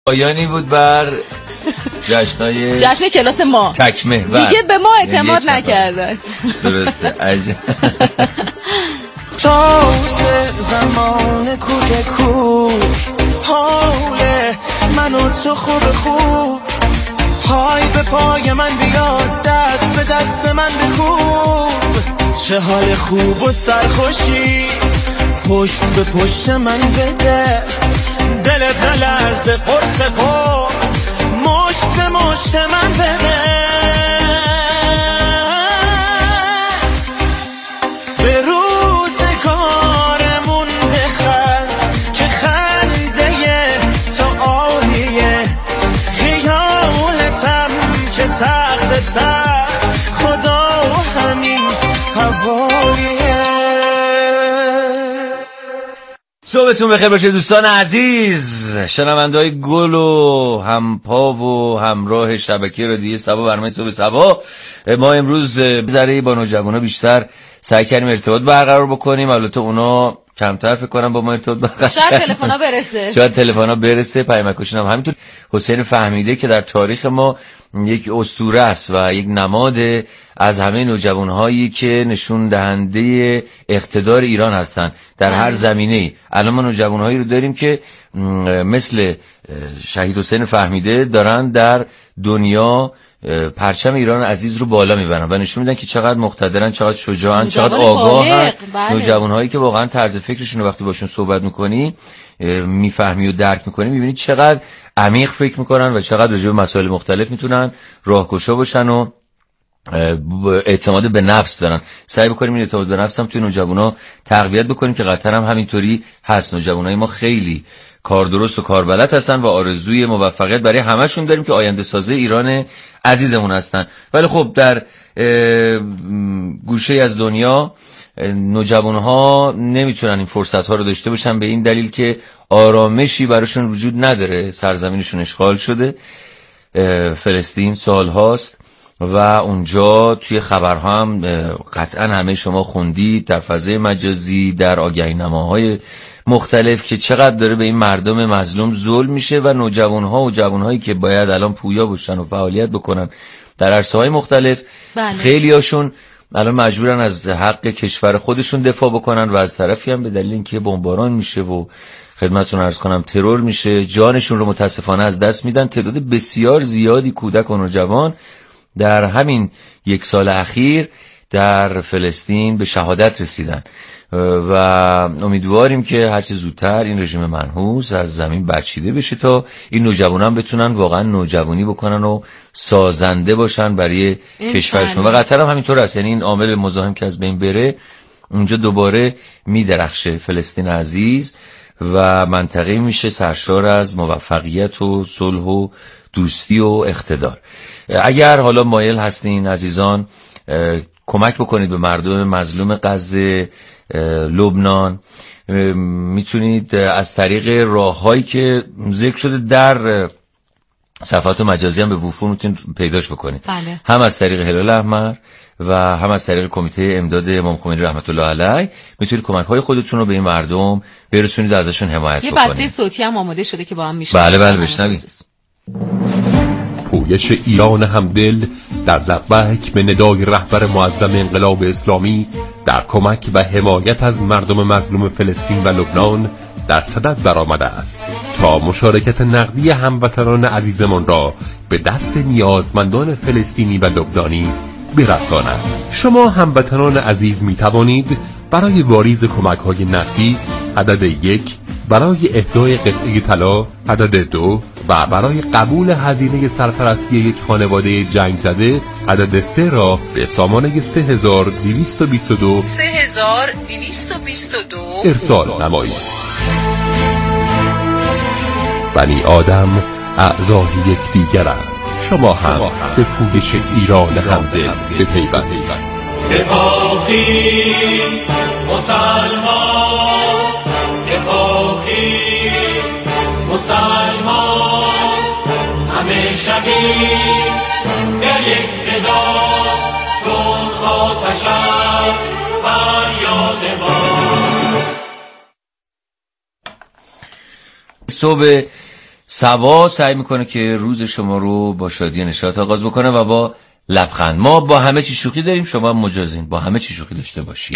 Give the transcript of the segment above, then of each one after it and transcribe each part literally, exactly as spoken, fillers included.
پایانی بود بر جشنای جشن کلاس ما تک محور. دیگه به ما اعتماد نکردن. درسته. عجب. تازه زمان کوه کوه حاله منو تو خوب خوب پای به پای من بیاد دست به دست من بخوب چه حال خوب و سرخوشی پشت به پشت من بده دل بلرز قرص قرص مشت به مشت من بده به روزگارمون بخند که خنده تو عالیه خیالتم که تخت تخت خدا همین هواییه. صبحتون بخیر باشه دوستان عزیز، شنونده‌های گل و همپا و همراه شبکه رادیویی صبا برنامه صبح صبا. ما امروز ذره با نوجوانا بیشتر سعی کردیم ارتباط برقرار بکنیم، البته اونا کمتر فکر کنم با ما ارتباط برقرار شاید تلفن‌ها برسه شاید تلفن‌ها برسه. پیامکشون هم همینطور. حسین فهمیده که در تاریخ ما یک اسطوره است و یک نماد از همه نوجوان‌هایی که نشون دهنده اقتدار ایران هستند در هر زمینه‌ای. الان ما نوجوان‌هایی رو داریم که مثل شهید حسین فهمیده دارن در دنیا پرچم ایران عزیز رو بالا میبرن و نشون میدن که چقدر مقتدرن، چقدر شجاعن، چقدر آگاهن. بله. نوجوان‌هایی که واقعا طرز فکرشون رو وقتی باشون صحبت میکنی میفهمی و درک میکنی، میبینی چقدر عمیق فکر میکنن و چقدر راجع به مسائل مختلف میتونن راهگشا باشن و اعتماد به نفس دارن. سعی بکنیم این اعتماد به نفس هم توی نوجوانا تقویت بکنیم که قطعا هم همینطوری هست. نوجوانای ما خیلی کار درست و کار بلد هستن و آرزوی موفقیت برای همشون داریم که آینده سازه ایران عزیزمون هستن. ولی خب در گوشه از دنیا نوجوانها نمیتونن این فرصت ها رو داشته باشن به این دلیل که آرامشی براشون وجود نداره. سرزمینشون اشغال شده، فلسطین سال هاست و اونجا توی خبرها هم قطعا همه شما خوندید در فضای مجازی، در آگهی نماهای مختلف که چقدر داره به این مردم مظلوم ظلم میشه و نوجوانها و جوانهایی که باید الان پویا باشن و فعالیت بکنن در عرصه‌های مختلف، بله. خیلی هاشون الان مجبورن از حق کشور خودشون دفاع بکنن و از طرفی هم به دلیل اینکه بمباران میشه و خدمتتون عرض کنم ترور میشه جانشون رو متاسفانه از دست میدن. تعداد بسیار زیادی کودک و نوجوان در همین یک سال اخیر در فلسطین به شهادت رسیدن و امیدواریم که هرچه زودتر این رژیم منحوس از زمین برچیده بشه تا این نوجوانان بتونن واقعا نوجوانی بکنن و سازنده باشن برای کشورشون. و قطعا هم همینطور است، یعنی این عامل مزاحم که از بین بره اونجا دوباره میدرخشه فلسطین عزیز و منطقه میشه سرشار از موفقیت و صلح و دوستی و اقتدار. اگر حالا مایل هستین عزیزان کمک بکنید به مردم مظلوم غزه، لبنان، میتونید از طریق راههایی که ذکر شده در صفحات مجازی هم به وفور میتونید پیداش بکنید. بله. هم از طریق هلال احمر و هم از طریق کمیته امداد امام خمینی رحمت الله علیه میتونید کمک‌های خودتون رو به این مردم برسونید و ازشون حمایت یه بکنید. یه بسته صوتی هم آماده شده که با هم میشه. بله بله بشنوید. پویش ایران همدل در لبیک به ندای رهبر معظم انقلاب اسلامی در کمک و حمایت از مردم مظلوم فلسطین و لبنان در صدد برآمده است تا مشارکت نقدی هموطنان عزیزمان را به دست نیازمندان فلسطینی و لبنانی برساند. شما هموطنان عزیز می توانید برای واریز کمک‌های نقدی عدد یک، برای اهدای قطعه طلا عدد دو و برای قبول هزینه سرپرستی یک خانواده جنگ زده عدد سه را به سامانه سه هزار دویست و بیست و دو سه هزار دویست و بیست و دو ارسال نمایید. بنی آدم اعضای یکدیگرند. شما هم به پویش ایران همدل بپیوندید. بپاخی مسلمان، بپاخی مسلمان، همه شبیه در یک صدا چون آتش از فریاد ما. صبح سبا سعی میکنه که روز شما رو با شادی و نشاط آغاز بکنه و با لبخند. ما با همه چی شوخی داریم، شما مجازین با همه چی شوخی داشته باشید.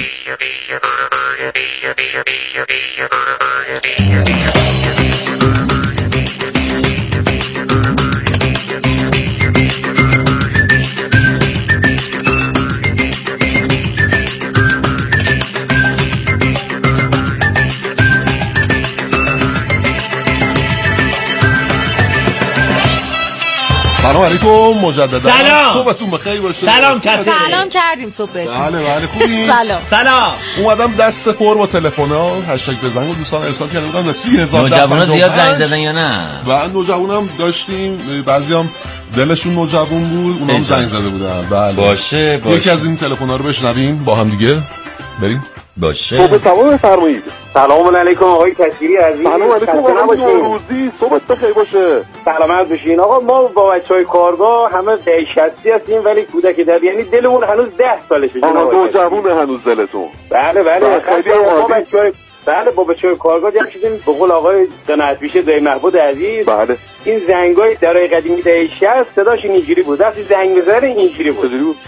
سلام علیکم مجددا. سلام. صبحتون بخیر باشه. سلام کسی. سلام کردیم صبح بهتون. بله بله خوبی؟ سلام. سلام. اومدم دست پر با تلفن‌ها هشتگ بزنگ و دوستان ارسال کرده بودن سی هزار. نوجوانا زیاد زنگ زدن یا نه؟ و نوجوانم داشتیم، بعضیام دلشون نوجوان بود، اونام زنگ زده بودن. بله. باشه باشه. یکی از این تلفن‌ها رو بشنویم با هم دیگه. بریم. باشه. صبح تمام بفرمایید. سلام علیکم آقای کثیری عزیز. سلام علیکم آقای نوروزی. صبحت بخیر باشه. سلامت باشین. آقا ما با بچهای کارگاه همه ده شصتی هستیم ولی کودک در یعنی دلمون هنوز ده سالشه. آها نوجوانه هنوز دلتون. بله بله خیلی ما بچهای بله با بچهای کارگاه جمع شدیم به قول آقای قناعت پیشه دایی محمود عزیز. بله. این زنگای درای قدیمی ده شصت صداش اینجوری بود. وقتی زنگ می‌زنه اینجوری بود. چجوری بود؟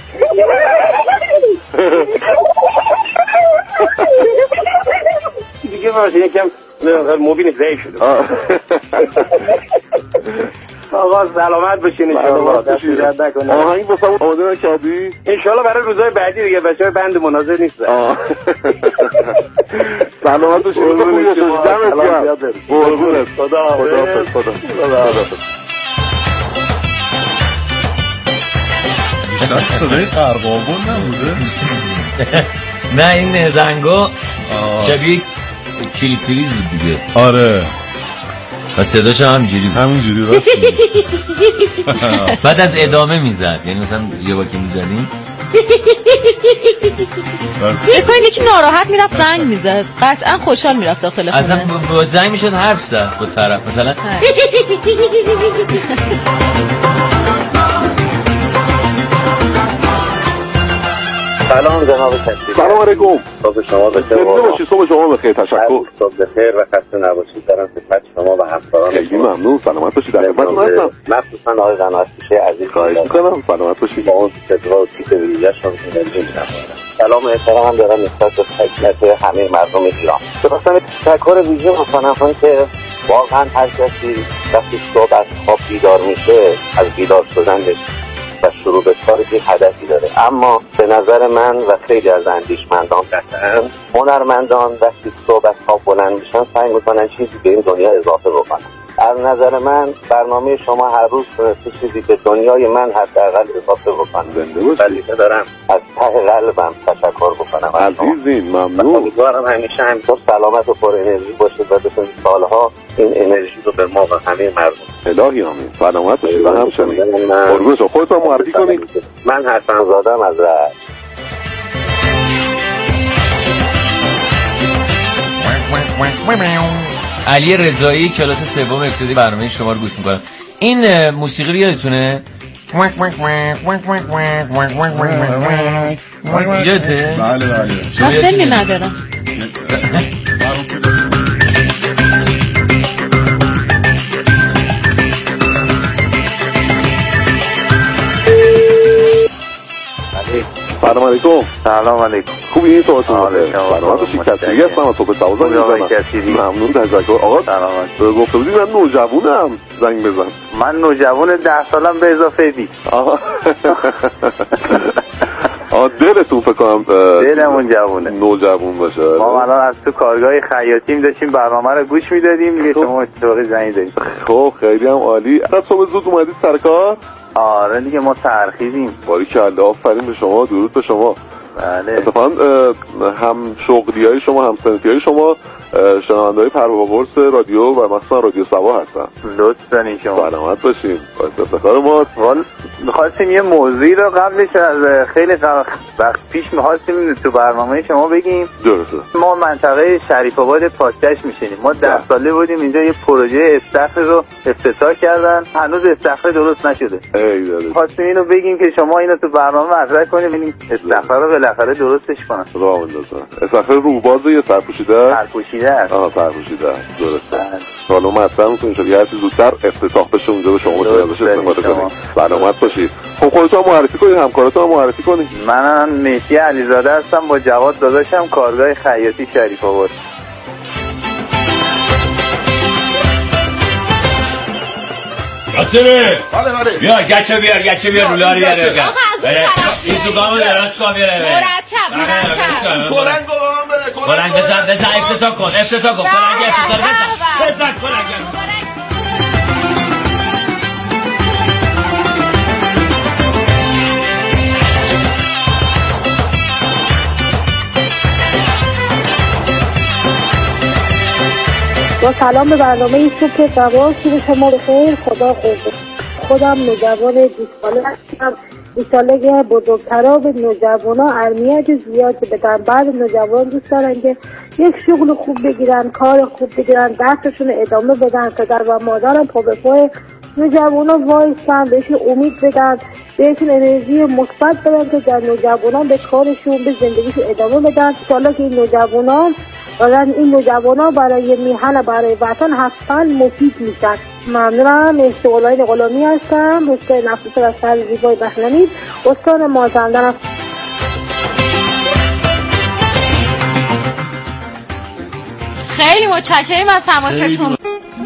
دیگه واسه یکم موبیل ضعیف شده. آقا سلامت باشین ان شاءالله. دست درد نکنه. آهنگ واسه آماده نکردی؟ ان شاءالله برای روزهای بعدی دیگه بچه‌های بند مناظر نیستن. سلامت باشین. قربونت برم. قربونت. خدا حافظ. خدا حافظ. بیشتر صدای قرقاون نبوده؟ نه این زنگا شبیه کلیپ پریز بود دیگه. آره و صداش هم همینجوری بود. همینجوری راست. بعد از ادامه میزد، یعنی مثلا یه با که میزدیم یه کنید یکی ناراحت میرفت زنگ میزد قطعا خوشحال میرفت داخل خونه. اصلا با زنگ میشد حرف زد با طرف مثلا. سلام جناب کثیری. سلام علیکم. صبح شما بخیر. باشی. صبح شما بخیر. تشکر. صبح بخیر و خسته نباشید. دارم خدمت شما و همکاران. خیلی ممنون. سلامت باشید. در خدمتتون هستم. مخصوصا آقای قناعت پیشه عزیز. خواهش می‌کنم. سلامت باشید. با اون صدا و تیپ ویژه‌شون انرژی می‌دم. سلام و احترام دارم نسبت به خدمت همه مردم ایران. خواستم تشکر ویژه بکنم که واقعا هر کسی وقتی صبح از خواب بیدار میشه از بیدار شدنش و شروع به کار یک هدفی داره، اما به نظر من و خیلی از اندیشمندان قطعاً هنرمندان وقتی صبح از خواب بلند میشن سعی میکنن چیزی به این دنیا اضافه بکنن. از نظر من برنامه شما هر روز تونسته چیزی به دنیای من حداقل اضافه بکنه. ولی دارم از ته قلبم تشکر بکنم. عزیزین ممنون. امیدوارم همیشه همینطور سلامت و پر انرژی باشید و بتونید سالها این انرژی رو به ما و همه مردم. الهی آمین. سلامت باشید و همچنین. قربونت. خودتون معرفی کنید. من حسن زادم از رشت. علی رضایی کلاس سوم ابتدایی برنامه شما رو گوش میکنم. این موسیقی رو یادتونه؟ یادته؟ بله بله. من سنی ندارم. سلام علیکم. سلام علیکم. خوبی این صحبتون بخیر. سلامت باشید. کثیری هستم از صبح دوازده میزنم. ممنون. تشکر آقا. سلامت. گفته بودی من نوجوانم زنگ بزن. من نوجوان ده سالم به اضافه بیست. آها. آه دلتون فکر کنم دلمون جوونه نوجوان باشه. ما الان از تو کارگاه خیاطیم داشتیم برنامه رو گوش میدادیم دیگه شما اتفاقی زنگ دادید. خب خیلی هم عالی. از صبح زود اومدید سر کار؟ آره دیگه ما ترخیزیم. باریکلا آفرین به شما. درود به شما. بله. اتفاقا هم شغلیای شما هم سنفیای شما شنونده‌های پروا قرص رادیو و مثلا رادیو سبا هستن. لطف دارین شما. سلامت باشین. باعث افتخار ما. وال می‌خواستیم یه موضوعی رو قبلش از خیلی وقت پیش می‌خواستیم تو برنامه شما بگیم. درسته. ما منطقه شریف آباد پاکدشت میشینیم. ما ده ساله بودیم اینجا یه پروژه استخر رو افتتاح کردن. هنوز استخر درست نشده. ای داده. خواستیم اینو بگیم که شما اینو تو برنامه مطرح کنید ببینیم استخر رو بالاخره درستش کنن. راه اندازن. استخر روباز یا سرپوشیده؟ سرپوشیده است. آها سرپوشیده. درسته. حالا مطرح می‌کنیم شما هر چیز زودتر افتتاح بشه اونجا به شما ازش استفاده کنید. سلامت باشید. خب خودتون معرفی کنید، همکاراتون معرفی کنید. من مهدی علیزاده هستم، با جواد داداشم کارگاه خیاطی شریف آباد. آسره بله بله بیا گچه بیار گچه بیار رولاری بیار آقا از این طرف این سوگامو دراز کن بیاره مرتب مرتب کلنگ بابام بره کلنگ بزن بزن افتتاح کن افتتاح کن کلنگ افتتاح بزن بزن کلنگ با سلام به برنامه صبح سبا. صبح شما بخیر. خدا خوب. خودم نوجوان بیست ساله هستم. ایشاله که بزرگترا به نوجوانا اهمیت زیاد بدن. بعد نوجوان دوست دارن که یک شغل خوب بگیرن، کار خوب بگیرن، درسشون ادامه بدن. پدر و مادرم پا به پای نوجوانا وایسن، بهشون امید بدن، بهشون انرژی مثبت بدن که در نوجوانان به کارشون به زندگیشون ادامه بدن. ایشاله که این نوجوانان ولی این نوجوانا برای میهن برای وطن حتما مفید میشن. ممنونم. استقلال غلامی هستم، روستای نفوسه و شهر زیبای بهلنی، استان مازندران. خیلی متشکرم از تماستون.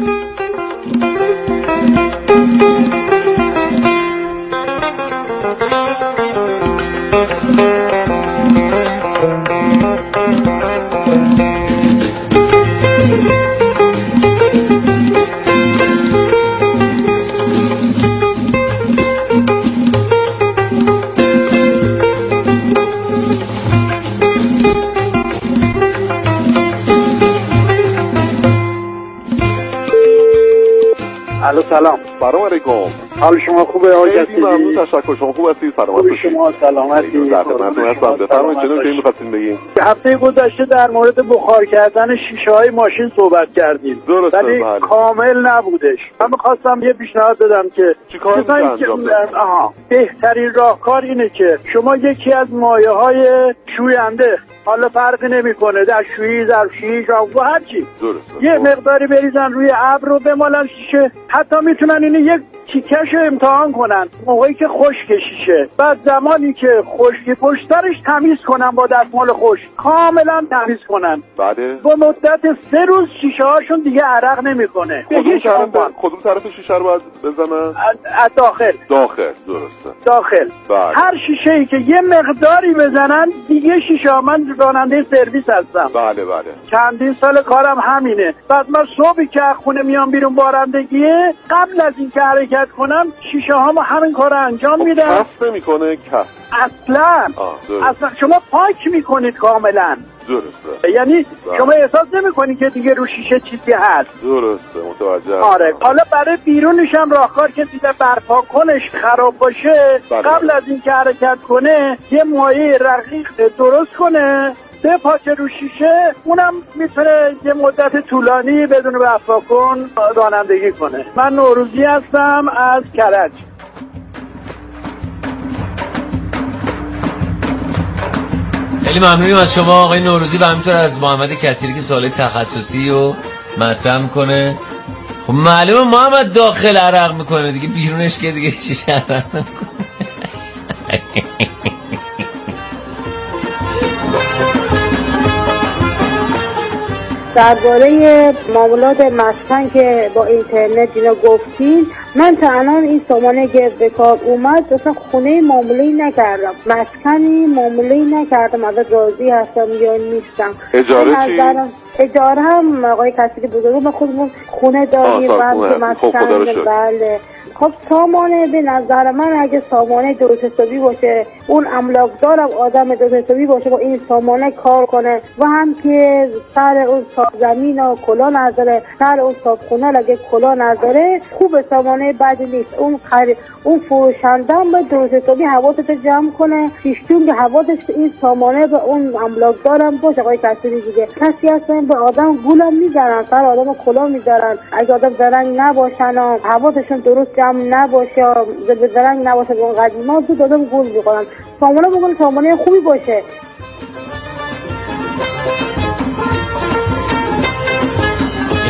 الو سلام. سلام علیکم. حال شما خوبه آقای خیلی کسی؟ ممنون، تشکر. شما خوب هستید؟ سلامت باشید. شما سلامتی؟ در خدمتتون هستم. بفرمایید چه نکته‌ای می‌خواستین بگین؟ هفته گذشته در مورد بخار کردن شیشه‌های ماشین صحبت کردیم. درسته. ولی بله. کامل نبودش. من می‌خواستم یه پیشنهاد بدم که چیکار میشه انجام داد؟ آها بهترین راهکار اینه که شما یکی از مایه‌های شوینده، حالا فرقی نمی‌کنه در شویی، ظرفشویی، و هر چی، یه مقداری بریزن روی ابر رو بمالن شیشه. حتی میتونن اینو یک تیکش امتحان کنن موقعی که خشک شیشه، بعد زمانی که خشکی پشترش تمیز کنن با دستمال خشک، کاملا تمیز کنن. بله. با مدت سه روز شیشه هاشون دیگه عرق نمیکنه. کدوم طرف کدوم طرف شیشه رو باید بزنن؟ از داخل. داخل. درسته. داخل. بله. هر شیشه ای که یه مقداری بزنن دیگه شیشه ها، من راننده سرویس هستم. بله بله. چندین سال کارم همینه. بعد من صبحی که خونه میام بیرون بارندگیه، قبل از این که حرکت کنم شیشه ها ما همین کار انجام میدم. کف نمیکنه؟ کف اصلا اصلا شما پاک میکنید کاملا. درسته. یعنی ده. شما احساس نمیکنید که دیگه رو شیشه چیزی هست. درسته، متوجه. آره. حالا برای بیرونش هم راهکار که دیگه برپا کنش خراب باشه، بله. قبل از این که حرکت کنه یه مایع رقیق درست کنه، به پاچه رو شیشه، اونم میتونه یه مدت طولانی بدون برپا کن رانندگی کنه. من نوروزی هستم از کرج. خیلی ممنونیم از شما آقای نوروزی و همینطور از محمد کثیری که سوال تخصصی رو مطرح میکنه. خب معلومه محمد داخل عرق میکنه دیگه، بیرونش که دیگه چیش عرق نمیکنه. درباره معاملات مسکن که با اینترنت اینا گفتین، من تا الان این سامانه که به کار اومد اصلا خونه معامله‌ای نکردم، مسکنی معامله‌ای نکردم، ازت راضی هستم یا نیستم. اجاره چی؟ اجاره هم آقای کثیری بزرگ، ما خودمون خونه داریم و مسکن. بله. خب سامانه به نظر من اگه سامانه درست حسابی باشه، اون املاک دارم آدم درست حسابی باشه با این سامانه کار کنه و هم که سر اون صاحب زمین و کلا نداره، سر اون صاحب خونه اگه کلا نداره، خوب سامانه بد نیست. اون خرید اون فروشنده هم به درست حسابی حواسش جمع کنه، پیشتون که حواسش این سامانه به اون املاک دارم باشه. آقای کثیری دیگه کسی هستن به آدم گولم میذارن، سر آدم کلا میذارن، اگه آدم زرنگ نباشن و حواسشون درست جمع نباشه، به زرنگ نباشه، به اون قدیما تو دادم گول میکنن. سامانه بگن سامانه خوبی باشه.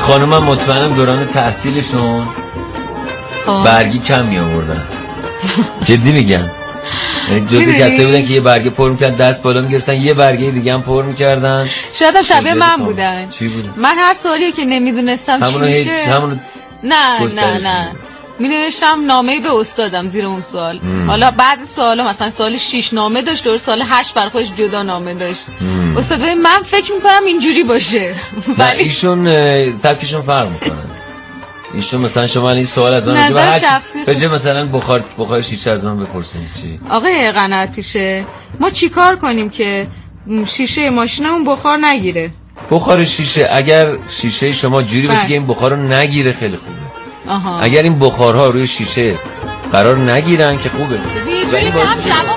خانم هم مطمئنم دوران تحصیلشون برگی کم می آوردن. جدی میگم، جزی کسایی بودن که یه برگه پر میکردن دست بالا میگرفتن، یه برگه دیگه هم پر میکردن. شاید هم شبیه من بودن. چی بودن؟ من هر سوالی که نمیدونستم چی میشه همونو نه نه نه می نوشتم نامه‌ای به استادم زیر اون سوال. مم. حالا بعضی سوالا مثلا سوال شش نامه داشت، دور سوال هشت برای خودش جدا نامه داشت. مم. استاد ببین من فکر میکنم اینجوری باشه. ولی ایشون سبکشون فرق میکنه. ایشون مثلا شما این سوال از من بگید مثلا بخار بخار شیشه از من بپرسین چی؟ آقای قناعت پیشه، ما چیکار کنیم که شیشه ماشینمون بخار نگیره؟ بخار شیشه، اگر شیشه شما جوری باشه که این بخار رو نگیره خیلی خوبه. آها. اگر این بخارها روی شیشه قرار نگیرن که خوبه. و این باشه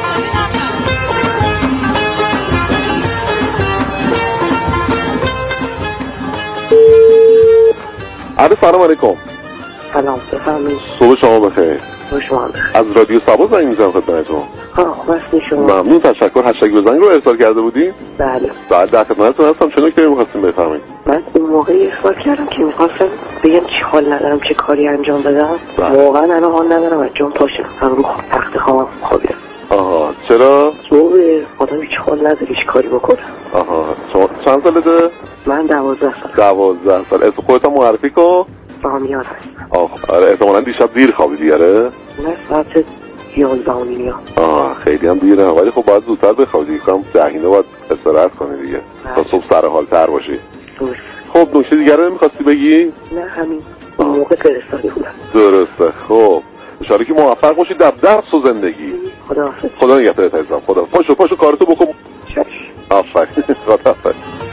عرض سلام علیکم. سلام بفرمایید. صبح شما بخیر. صبح شما بخیر. از رادیو سبا زنگ میزنم خدمتتون. ها خواستی شما. ممنون، تشکر. هشتگ بزنگ رو ارسال کرده بودین؟ بله. بعد در خدمتتون هستم. چه نکته‌ای می‌خواستین بفرمایید؟ من اون موقع ارسال کردم که می‌خواستم بگم چی حال ندارم چه کاری انجام بدم. واقعا الان حال ندارم از جام پاشم. رو تخت خوابم خوابیدم. آها، چرا؟ صبح آدم هیچ حال نداره هیچ کاری بکنه. آها، شما چند سالته؟ من دوازده سال. دوازده سال. اسم خودت معرفی کن. فامیان هست. آه، آره احتمالاً دیشب دیر خوابیدی آره؟ نه ساعت یازده و نیم. آه، خیلی هم دیره، ولی خب باید زودتر بخوابی. کم دهینه باید استراحت کنی دیگه تا صبح سر حال تر باشی. درست. خب نکته دیگر رو نمیخواستی بگی؟ نه همین اون موقع فرستاده بودم. درسته. خب انشالله که موفق باشی در درس و زندگی. خداحافظ. خدا نگهدارت عزیزم. خدا. پاشو پاشو کارتو بکن. چش. آفرین. خداحافظ.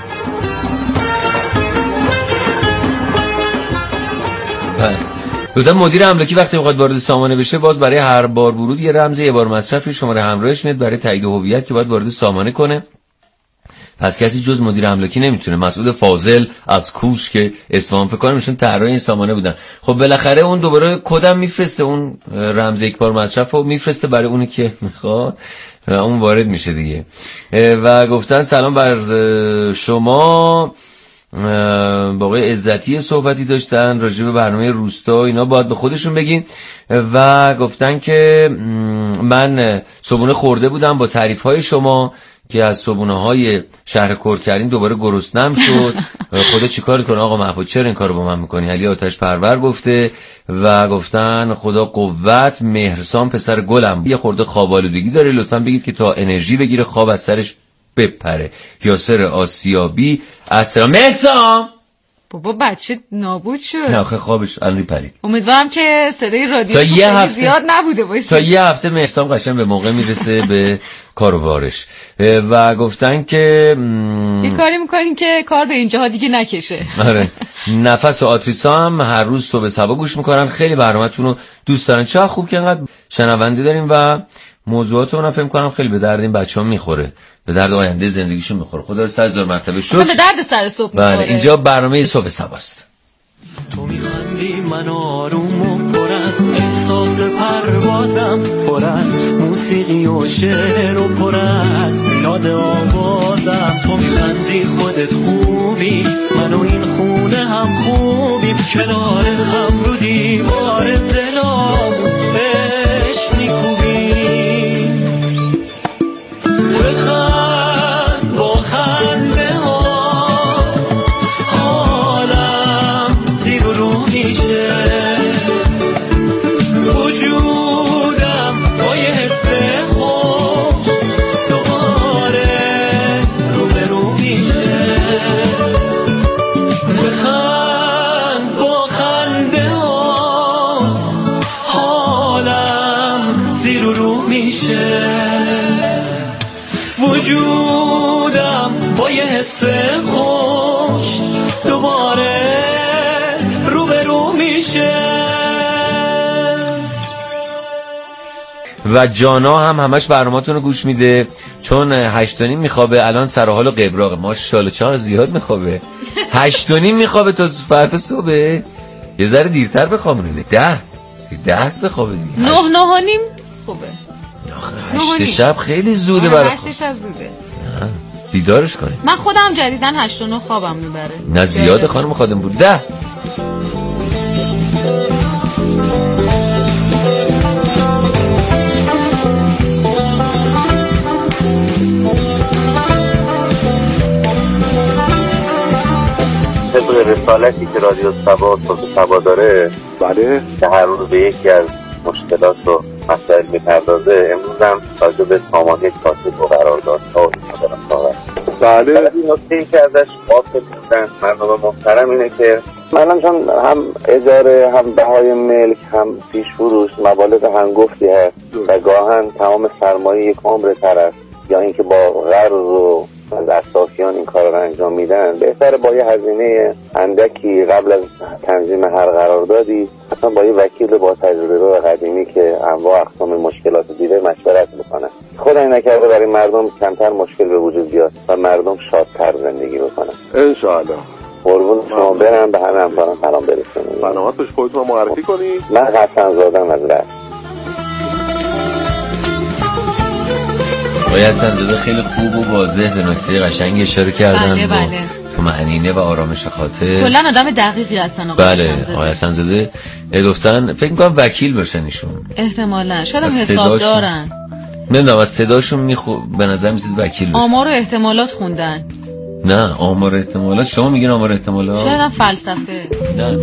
لطفا مدیر املاکی وقتی میخواد وارد سامانه بشه باز برای هر بار ورود یه رمز یه بار مصرفی شماره همراهش میاد برای تایید هویت که باید وارد سامانه کنه. پس کسی جز مدیر املاکی نمیتونه. مسعود فاضل از کوش که اصفهان فکر کنم ایشون طراح این سامانه بودن. خب بالاخره اون دوباره کدم میفرسته، اون رمز یک بار مصرفو میفرسته برای اونی که میخواد و اون وارد میشه دیگه. و گفتن سلام بر شما، با آقای عزتی صحبتی داشتن راجع به برنامه روستا، اینا باید به خودشون بگین. و گفتن که من صبحونه خورده بودم با تعریف های شما که از صبحونه های شهر کرکرین دوباره گرسنم شد. خدا چیکار کنه آقا محمود، چرا این کارو با من میکنی؟ علی آتش پرور گفته. و گفتن خدا قوت، مهرسان پسر گلم یه خورده خواب آلودگی داره، لطفا بگید که تا انرژی بگیره خواب از سرش بپره. یاسر آسیابی استرا مهرسان بابا بچه نابود شد. نه آخه خوابش الان پرید. امیدوارم که صدای رادیو تا یه هفته زیاد نبوده باشه. تا یه هفته مهرسان قشنگ به موقع میرسه به کار و بارش. و گفتن که م... یه کاری میکنین که کار به اینجاها دیگه نکشه. آره. نفس و آتریسا هم هر روز صبح صبا گوش میکنن، خیلی برنامه‌تون رو دوست دارن. چه خوب که انقدر شنونده داریم و موضوعاتو من فکر کنم خیلی به درد این بچه‌ها میخوره، به درد آینده زندگیشون میخوره. خدا رو صد هزار مرتبه شکر. به درد سر صبح میخوره. بله اینجا برنامه صبح صباست. تو میخندی من آروم و پر از احساس پروازم، پر از موسیقی و شعر و پر از میلاد آوازم. تو میخندی خودت خوبی، من و این خونه هم خوبیم، کنار هم رو دیوار دلام عشق میکوبیم. بخند با خنده ها حالم زیر و رو میشه، وجودم با یه حس خوش دوباره رو به رو میشه. بخند با خنده ها حالم زیر و رو میشه، وجودم با یه حس خوش دوباره رو به رو میشه. و جانا هم همش برنامه‌تون رو گوش میده چون هشت و نیم میخوابه. الان سر حال و قبراقه. ماشاءالله چقدر زیاد میخوابه. هشت و نیم میخوابه تا فردا صبح. یه ذره دیرتر بخوابونه. ده ده بخوابه دیگه. نه نه و نیم خوبه. هشت شب خیلی زوده برای هشت شب زوده. بیدارش کنید. من خودم جدیدن هشت و نه خوابم میبره. نه زیاده خانم خادم بود. ده طبق رسالتی که رادیو سبا صبح سبا داره، بله، که هر روز به یکی از مشکلات و مسائل میپردازه، امروز هم راجع به سامانه کاتب و قراردادها و اینا دارم صحبت. بله. این نکته‌ای که ازش غافل بودن مردم محترم اینه که مثلا چون هم اجاره، هم بهای ملک، هم پیش فروش مبالغ هنگفتی هست و گاهن تمام سرمایه یک عمر طرف، یا اینکه با قرض و از اساسیان این کار رو انجام میدن، بهتره با یه هزینه اندکی قبل از تنظیم هر قراردادی اصلا با یه وکیل با تجربه و قدیمی که انواع اقسام مشکلات دیده مشورت بکنن. خدای نکرده برای مردم کمتر مشکل به وجود بیاد و مردم شادتر زندگی بکنن ان شاء الله. قربون شما برم، به همه همکاران سلام برسونید. برنامه توش خودتون معرفی کنید. من حسن زادم از رشت. آقای حسن زاده خیلی خوب و واضح به نکته قشنگ اشاره کردن. بله بله. با معنینه و آرامش خاطر. کلا آدم دقیقی هستن آقای بله. حسن زاده. آقای حسن زاده گفتن فکر می‌کنم وکیل باشن ایشون. احتمالاً شاید هم حساب دارن. نمیدونم از صداشون میخو به نظر میاد وکیل باشن. آمار و احتمالات خوندن. نه آمار احتمالات، شما میگین آمار احتمالات؟ شاید هم فلسفه. نه.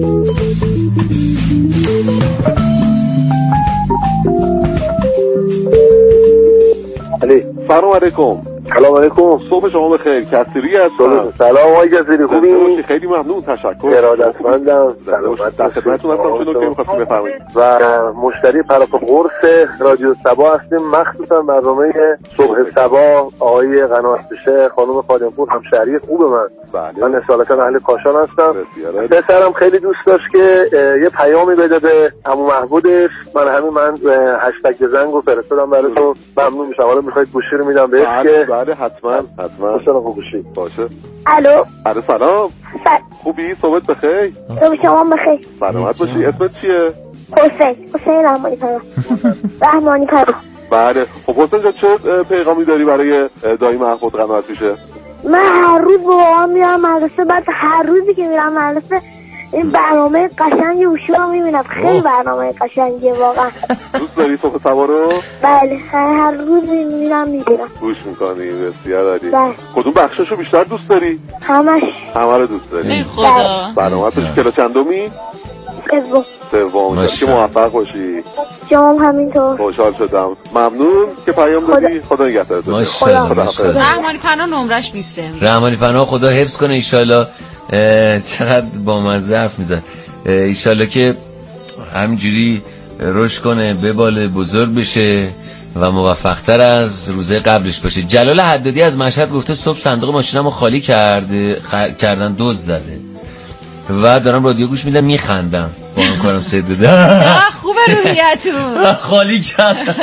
علی سلام علیکم. سلام علیکم. صبح شما بخیر. کثیری هستم. سلام آقای کثیری، خوبی؟ خیلی ممنون، تشکر. ارادتمندم. سلامت. در خدمتتون هستم. چه نکته‌ای می‌خواستید بفرمایید؟ و مشتری پراپ قرص رادیو سبا هستیم، مخصوصا برنامه صبح سبا. آقای قناعت‌بشه، خانم خادمپور همشهری خوب من. بله. من اصالتا اهل کاشان هستم. بسیاره. پسرم خیلی دوست داشت که یه پیامی بده به عمو محمودش. من همین من هشتگ زنگو فرستادم براتون. ممنون میشم. حالا می‌خواید گوشی رو میدم بهش که بله حتما حتما. مثلا گوشی باشه. الو. الو سلام. خوبی؟ صبحت بخیر. صبح شما بخیر. سلامت باشی. اسمت چیه؟ حسین. حسین رحمانی پرا. رحمانی پرا. بله. خب حسین جان چه پیغامی داری برای دایی محمود قناعت‌بشه؟ من هر روز با بابام میرم مدرسه، بعد هر روزی که میرم مدرسه این برنامه قشنگ اوشو رو میبینم. خیلی برنامه قشنگیه واقعا. دوست داری صبح سبا رو؟ بله هر روز میرم میبینم. گوش میکنی؟ بسیار داری. بله. کدوم بخششو بیشتر دوست داری؟ همش. همه رو دوست داری. ای خدا. برنامه توش کلا چندمی؟ سوم. سوم. که موفق باشی. شما هم همینطور. خوشحال شدم. ممنون که پیام دادی. خدا نگهدارت. ماشاءالله. رحمانی پناه نمرش بیسته. رحمانی پناه خدا حفظ کنه ایشالله. چقدر با مزه حرف میزن. ایشالله که همینجوری رشد کنه، بباله، بزرگ بشه و موفق‌تر از روزه قبلش باشه. جلال حدادی از مشهد گفته صبح صندوق ماشینمو خالی کرده خ... کردن دزد زده و دارم رادیو گوش میدم میخندم با اون کارم سید بزن. خوبه روحیتون. خالی کرد.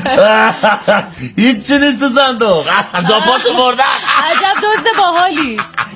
هیچ چی نیست تو صندوق. زاپاسو بردن. عجب دزد باحالی.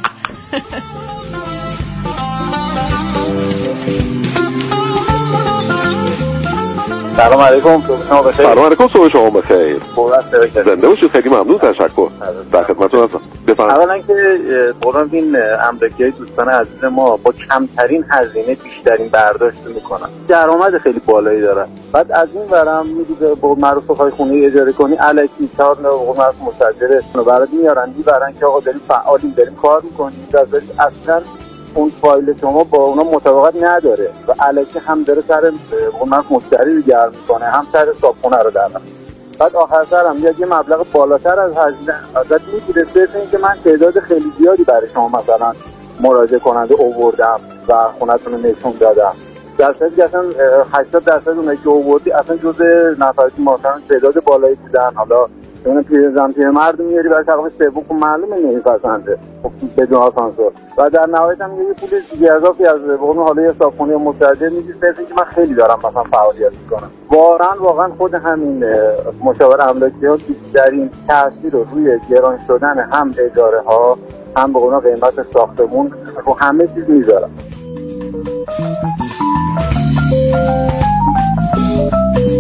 سلام علیکم. صبح شما بخیر. سلام علیکم. صبح شما بخیر. خوبه. زنده باشید. خیلی ممنون، تشکر. در خدمتتون هستم. بفرمایید. اولا که قربان این امریکایی دوستان عزیز ما با کمترین هزینه بیشترین برداشت میکنن. درآمد خیلی بالایی دارن. بعد از این ورم میگه با معروف های خونه اجاره کنی الکی کار نه با معروف مستاجره برات میارن میبرن که آقا داریم فعالیم داریم کار میکنیم، در حالی اصلا اون فایل شما با اونا مطابقت نداره و الکی هم داره سر اون مشتری رو گرم میکنه، هم سر صابخونه رو در. بعد آخر سرم میاد یه مبلغ بالاتر از هزینه ازت میگیره، صرف این که من تعداد خیلی زیادی برای شما مثلا مراجعه کننده آوردم و خونه‌تون رو نشون دادم، در صورتی که اصلا هشتاد درصد اونایی که آوردی اصلا جزء نفراتی مثلا تعداد بالایی بودن. حالا اون پیرزن پیر مرد میاری برای تقریبا سوم که معلومه نمیپسنده بدون آسانسور و در نهایت هم یه پول دیگه اضافی از بقول حالا یه صابخونه مستاجر میگیره، صرف اینکه من خیلی دارم مثلا فعالیت میکنم. واقعا واقعا خود همین مشاور املاکی ها بیشترین تاثیر رو روی گران شدن هم اجاره ها هم بقول قیمت ساختمون رو همه چیز میذارن.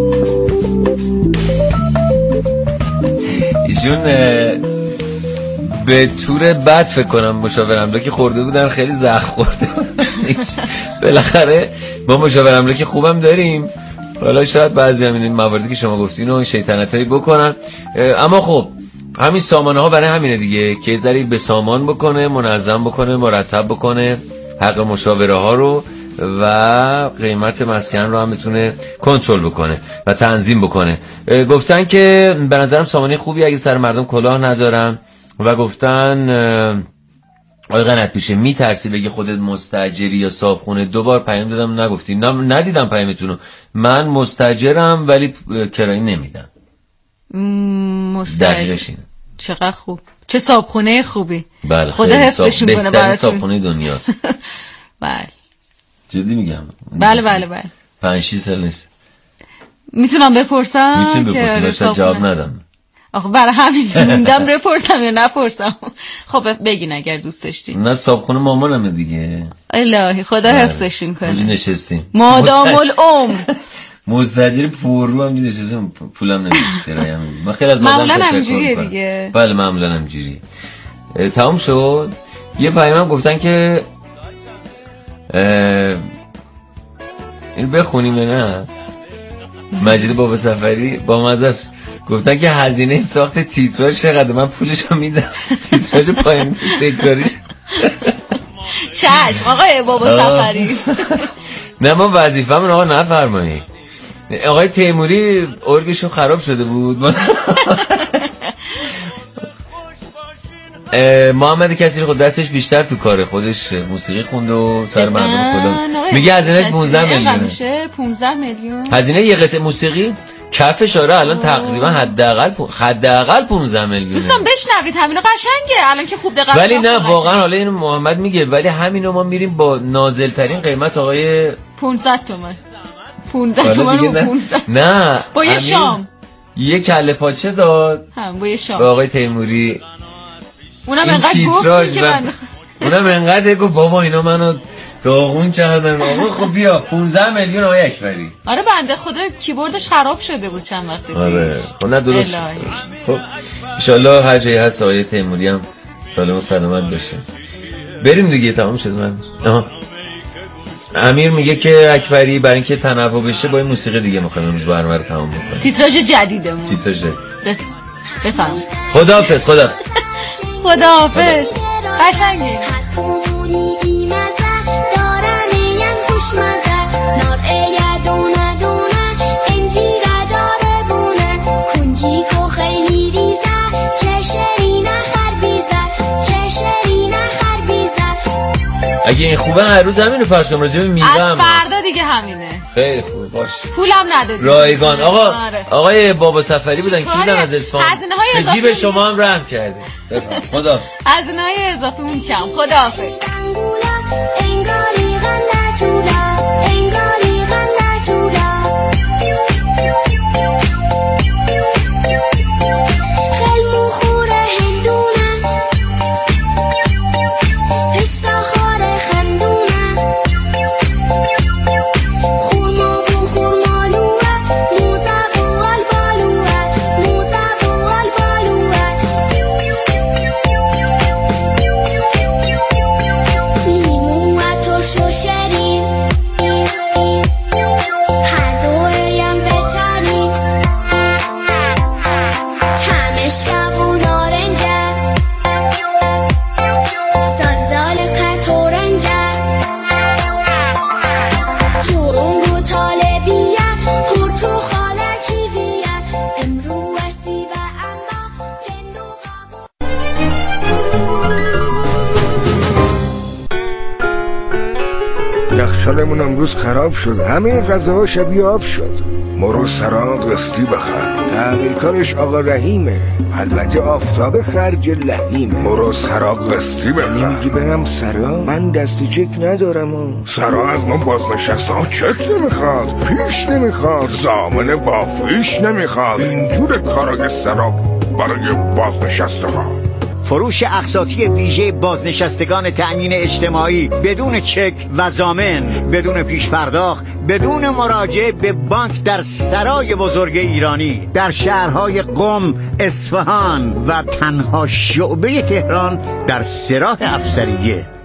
ایشون به تور بد فکر کنم مشاور املاکی خورده بودن، خیلی زخم خورده بودن. بالاخره ما مشاور املاکی خوبم داریم، حالا شاید بعضی هم این مواردی که شما گفتین و شیطنتایی بکنن، اما خب همین سامانه ها برای همینه دیگه که ذری به سامان بکنه، منظم بکنه، مرتب بکنه حق مشاوره ها رو و قیمت مسکن رو هم بتونه کنترل بکنه و تنظیم بکنه. گفتن که به نظرم سامانه خوبی اگه سر مردم کلاه نذارن و گفتن آقای قنات پیشه میترسی بگی خودت مستاجری یا صاحبخونه؟ دوبار پیام دادم نگفتی. نه ندیدم پیامتونو. من مستاجرم ولی کرایه نمیدم. مستاجر چقدر خوب، چه صاحبخونه خوبی. بله خدا حفظشون کنه براتون. بهترین صاحبخونه دنیاست. بله جدی میگم. بله بله بله. پنج شش سال نیست. میتونم بپرسم؟ میتونم بپرسم بچه جواب ندم. آخه برای همین موندم بپرسم یا نپرسم. خب بگین اگر دوست داشتین. نه صاحبخونه مامانمه دیگه. الهی خدا حفظشون کنه. اونجا نشستیم مادام العمر. مستاجر پررو هم نشستیم، پولم نمیده، کرایم نمیده. من خیلی از مادام تشکر میکنم. بله معمولا همینجوریه. تمام شد. یه پیام گفتن که اینو بخونیم یا نه؟ مجید بابا سفری با مزه است. گفتن که هزینه ساخت تیتراژ چقدر، من پولشو میدم. تیتراژ پایین تکراریش. چشم آقای بابا سفری. نه ما وظیفه‌مون آقا نفرمایید. آقای تیموری ارگشون خراب شده بود. محمد کسی خود دستش بیشتر تو کار خودش موسیقی خوند و سر مردم خدا میگه هزینه پانزده میلیون. پانزده میلیون هزینه یه قطعه موسیقی کفش آره الان تقریبا حداقل حداقل پانزده میلیون. دوستان بشنوید همینو قشنگه الان که خوب دقت. ولی نه واقعا حالا اینو محمد میگه، ولی همینو ما میریم با نازل ترین قیمت آقای پانصد تومن پانزده تومن و پانصد نه با یه شام یه کله پاچه داد هم با یه شام با آقای تیموری. اونم انقدر گفتی که من اونم انقدر گفت بابا اینا منو داغون کردن. آقا خب بیا پانزده میلیون آقای اکبری. آره بنده خدا کیبوردش خراب شده بود چند وقت پیش. آره خب نه درست. خب ان شاء الله هر جایی هست آقای تیموری هم سالم و سلامت بشه. بریم دیگه تمام شد. من آها امیر میگه که اکبری برای اینکه تنوع بشه با این موسیقی دیگه میخوایم امروز برنامه رو تمام بکنیم. تیتراژ جدیدمون. تیتراژ جدید. بفهم. خداحافظ خداحافظ. خداحافظ. قشنگه. اگه این خوبه هر روز همینو پخش کنم راجع به میوه هم. از فردا دیگه همینه. خیلی خوب باش. پولم ندادی. رایگان. آقا آره. آقای بابا سفری بودن که بودن از اصفهان. به جیب شما هم رحم کرده. خدا. هزینه‌های اضافه‌مون کم. خداحافظ. یخچالمون امروز خراب شد، همه غذاها شبیه آب شد. مرو سراغ قسطی بخر، تعمیرکارش آقا رحیمه، البته آفتاب خرج لحیمه. مرو سراغ قسطی بخر. یعنی میگی برم سرا؟ من دستی چک ندارم و سرا از ما بازنشسته ها چک نمیخواد، پیش نمیخواد، ضامن بافیش نمیخواد. اینجور کارای سرا برای بازنشسته ها. فروش اقساطی ویژه بازنشستگان تأمین اجتماعی بدون چک و ضامن، بدون پیش پرداخت، بدون مراجعه به بانک در سرای بزرگ ایرانی در شهرهای قم، اصفهان و تنها شعبه تهران در سراح افسریه.